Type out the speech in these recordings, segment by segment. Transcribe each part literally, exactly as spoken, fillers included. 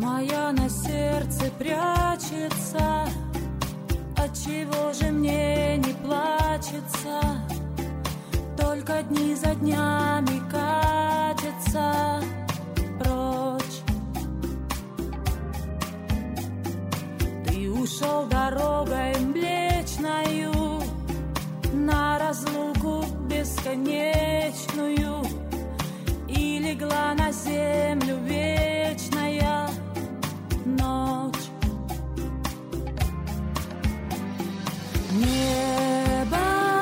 моя на сердце прячется. Отчего же мне не плачется? Только дни за днями катятся прочь. Ты ушел дорогой млечною на разлуку бесконечную, и легла на землю вечная ночь. Небо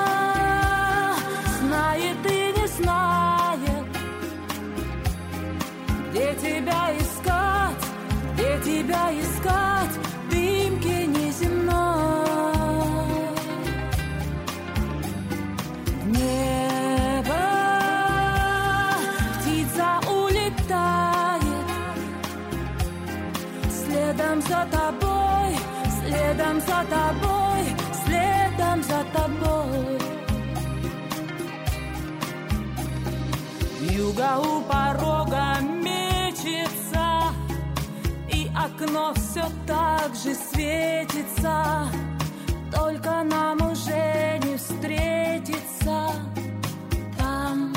знает и не знает, где тебя искать, где тебя искать в дымке неземной. Небо птица улетает следом за тобой, следом за тобой, следом за тобой. Вьюга у порога мечется, и окно все так же светится. Только нам уже не встретиться там.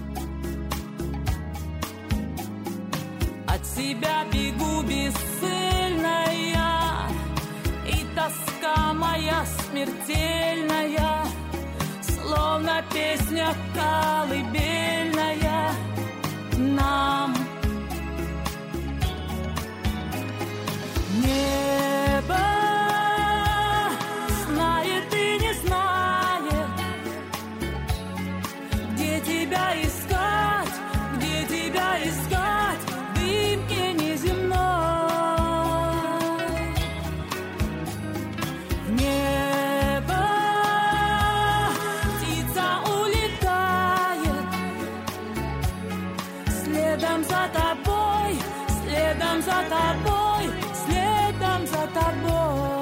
От себя бегу бессильная, и тоска моя смертельная, словно песня колыбельная нам. Небо знает и не знает, где тебя искать, где тебя искать в дымке неземной. Небо птица улетает следом за тобой, следом за тобой, следом за тобой.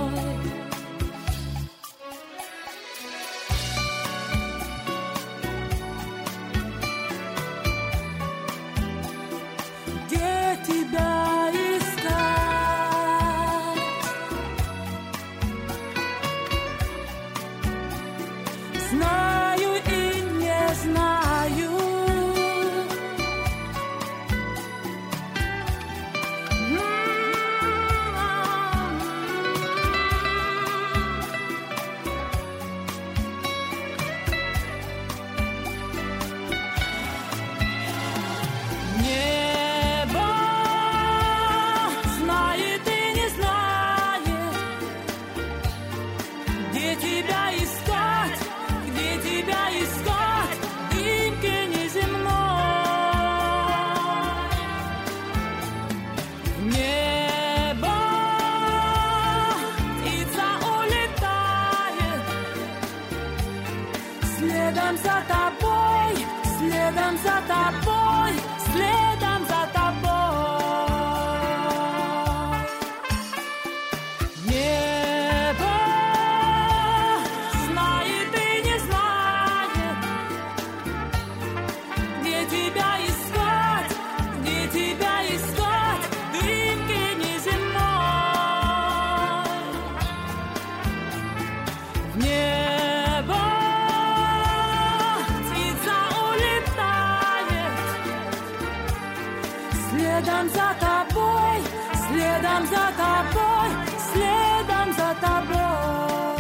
Где тебя искать? Знаю и не знаю. Небо знает и не знает, где тебя искать, где тебя искать в дымке неземной. Небо птица улетает следом за тобой, следом за тобой, следом за тобой. Небо знает и не знает, где тебя искать, где тебя искать в дымке неземной. Небо птица улетает следом за тобой, следом за тобой, следом за тобой.